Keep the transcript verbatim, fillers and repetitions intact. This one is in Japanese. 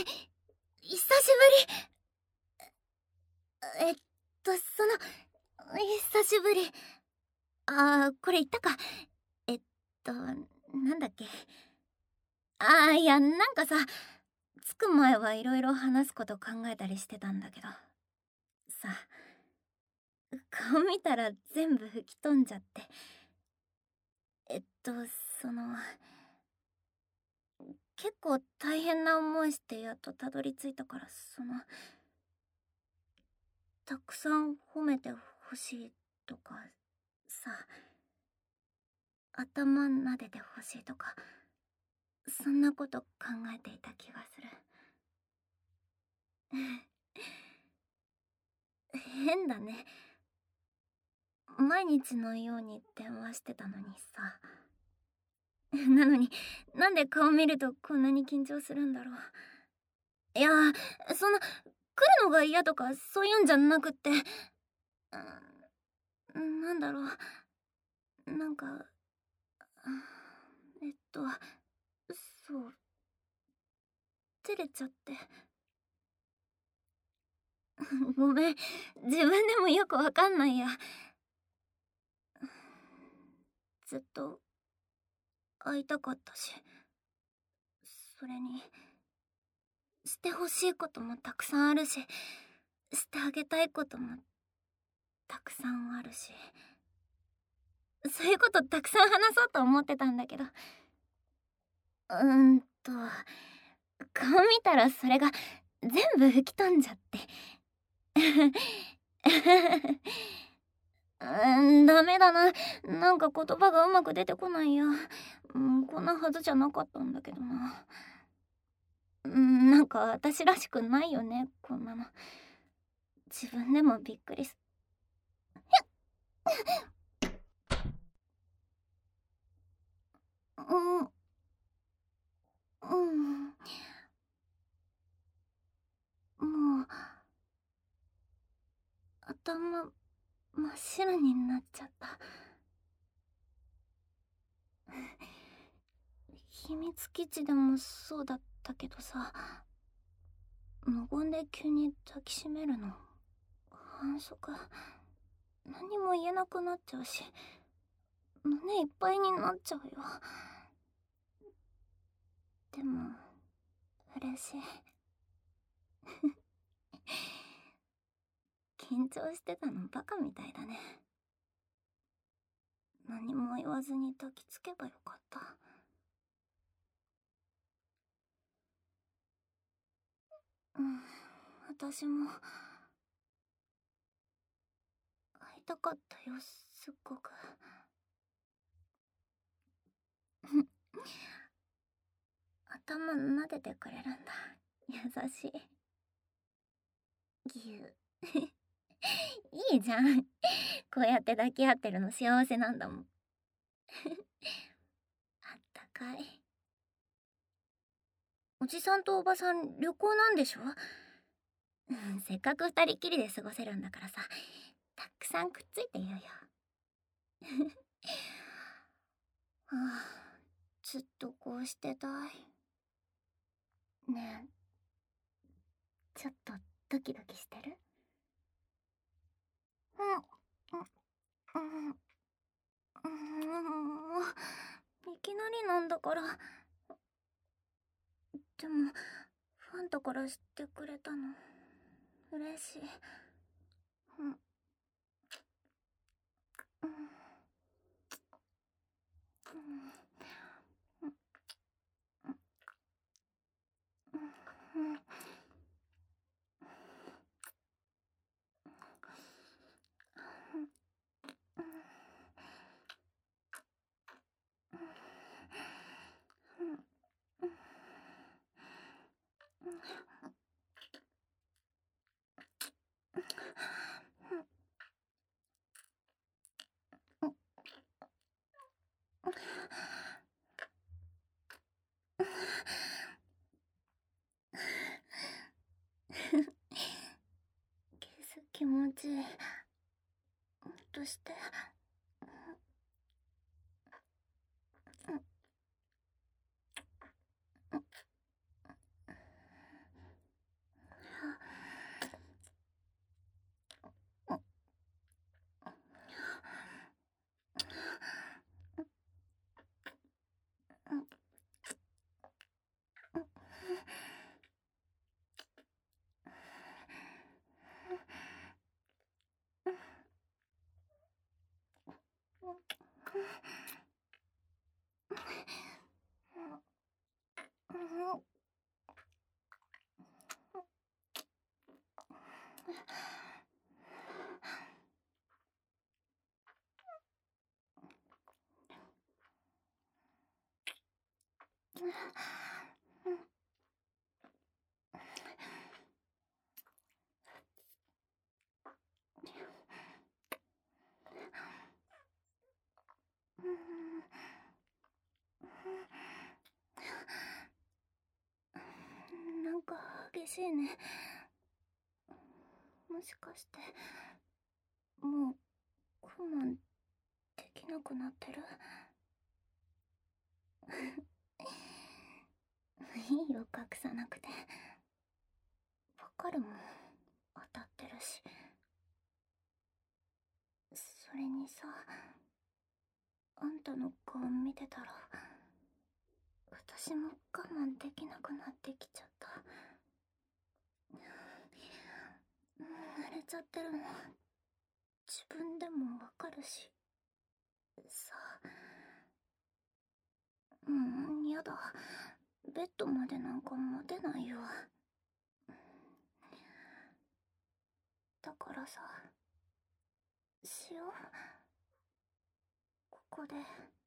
久しぶり。えっと、その、久しぶり。あー、これ言ったか。えっと、なんだっけ。あー、いや、なんかさ、着く前はいろいろ話すこと考えたりしてたんだけど。さ、顔見たら全部吹き飛んじゃって。えっと、その、結構大変な思いしてやっとたどり着いたから、その、たくさん褒めてほしいとかさ、頭撫でてほしいとか、そんなこと考えていた気がする。変だね。毎日のように電話してたのにさ。なのに、なんで顔見るとこんなに緊張するんだろう。いや、そんな、来るのが嫌とかそういうんじゃなくって、うん、なんだろう。なんか、えっと、そう、照れちゃって。ごめん、自分でもよくわかんないや。ずっと会いたかったし、それにしてほしいこともたくさんあるし、してあげたいこともたくさんあるし、そういうことたくさん話そうと思ってたんだけど、うーんと顔見たらそれが全部吹き飛んじゃってうーん、ダメだな。なんか言葉がうまく出てこないや。うん、こんなはずじゃなかったんだけどな。うん、なんか私らしくないよね、こんなの。自分でもびっくりす。うん、うん。もう、頭、真っ白になっちゃった。秘密基地でもそうだったけどさ、無言で急に抱きしめるの反則。何も言えなくなっちゃうし、胸いっぱいになっちゃうよ。でも嬉しい。緊張してたのバカみたいだね。何も言わずに抱きつけばよかった。うん、私も会いたかったよ、すっごく。頭撫でてくれるんだ。優しい。ぎゅう。いいじゃん。こうやって抱き合ってるの幸せなんだもん。あったかい。おじさんとおばさん旅行なんでしょ？うん、せっかく二人きりで過ごせるんだからさ、たくさんくっついていようよ。はあ、ずっとこうしてたい。ねえ、ちょっとドキドキしてる？うん、うん、うん、うん、いきなりなんだから。でも、ファンだから知ってくれたの。嬉しい。うん、うん、うん、うん、うん。 なんか激しいね。もしかしてもう我慢できなくなってる？いいよ、隠さなくて。わかるもん、当たってるし。それにさ、あんたの顔見てたら私も我慢できなくなってきちゃった。慣れちゃってるの自分でもわかるしさ。ううん、やだ。ベッドまでなんか持てないよ。だからさ、しよう、ここで。